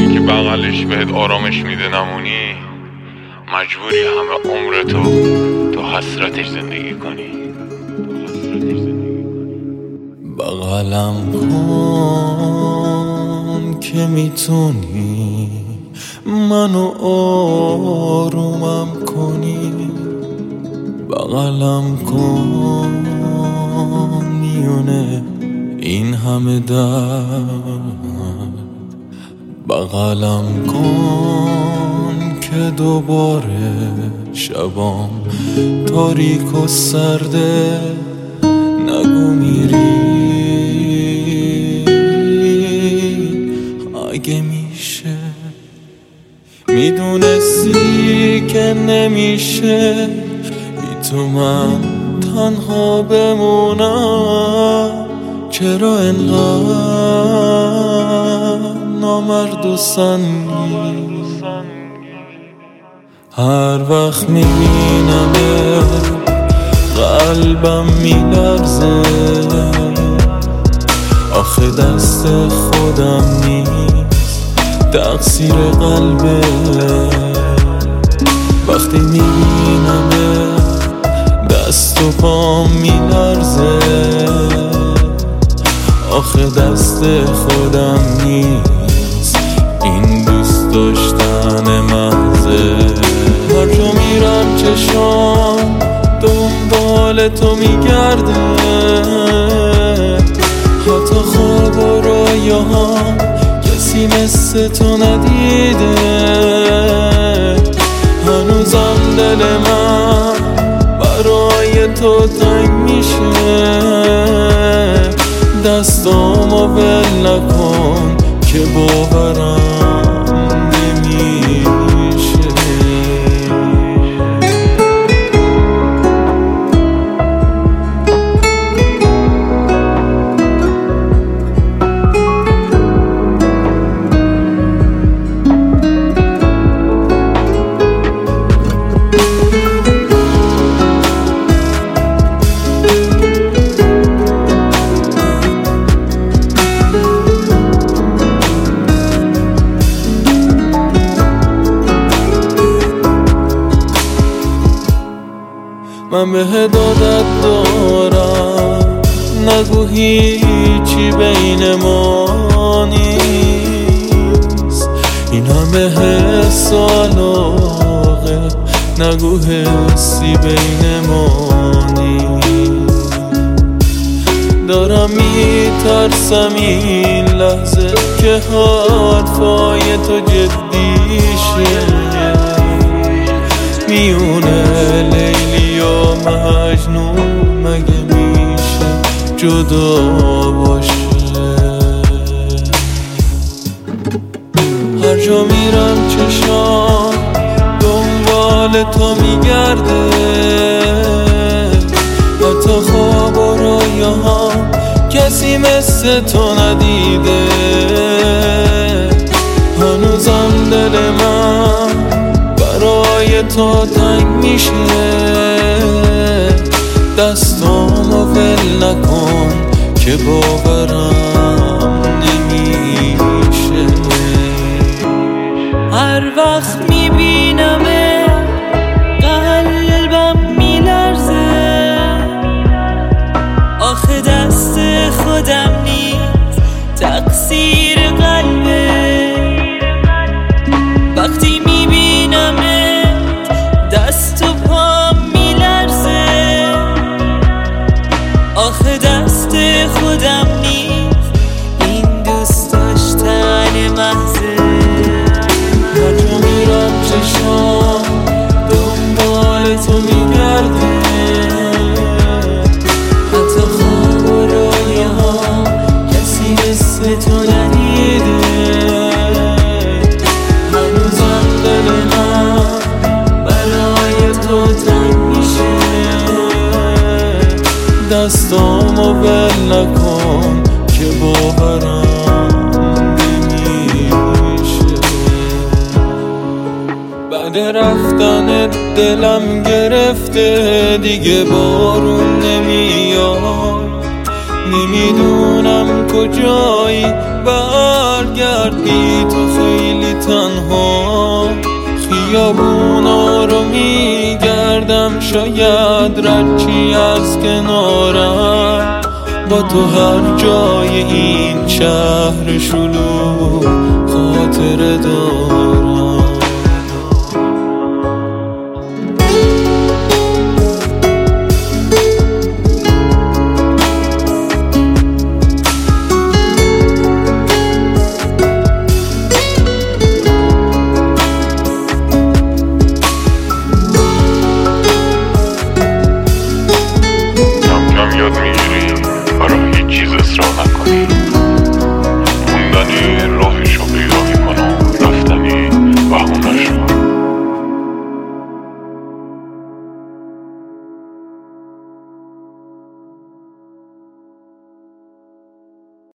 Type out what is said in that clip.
اونی که بغلش بهت آرامش میده نمونی، مجبوری همه عمرتو تو حسرتش زندگی کنی. بغلم کن که میتونی منو آرومم کنی. بغلم کن میونه این همه درد. بغلم کن که دوباره شبام تاریک و سرده. نگو میری اگه میشه، میدونستی که نمیشه بی تو من تنها بمونم. چرا انقدر نامرد و سنگی؟ هر وقت میبینمه قلبم میلرزه. آخه دست خودم نیست، تقصیر قلبه. وقتی میبینمه دست و پام میلرزه. آخه دست خودم نیست، این دوست داشتن محضه. هر جا میرم چشام دنبال تو میگرده. حتی خواب و رویاهام کسی مثل تو ندیده. هنوزم دل من برای تو تنگ میشه. دستامو ول نکن که باورم نمیشه. من به عادت دارم، نگو هیچی بین ما نیست. این همه حس و علاقه، نگو حسی بین ما نیست. دارم میترسم این لحظه که حرفای تو جدی شه. میونه لیلی و مجنون مگه میشه جدا باشه؟ هر جا میرم چشام دنبال تو میگرده. حتی خواب و رویاهام کسی مثل تو ندیده. هنوزم دل من برای تو تنگ میشه. دستامو ول نکن که باورم نمیشه. هر وقت میبینمه قلبم میلرزه. آخه دست خودم نیست، تقصیر قلبه. وقتی میبینمت دست و پام میلرزه. آخه دست خودم نیست، این دوست داشتن محضه. هر جا میرم چشام دنبال تو میگرده. حتی خواب و رویاهام کسی مثل تو ندیده. هنوزم دل من برای تو تنگ میشه. دستامو ول نکن که باورم نمیشه. بعد رفتن دلم گرفته دیگه بارون نمیاد. نمیدونم کجایی، برگرد بی تو خیلی وقتی تنها خیابونا رو میگردم، شاید رچی از کنارم با تو هر جای این شهر شلوغ خاطره دارم.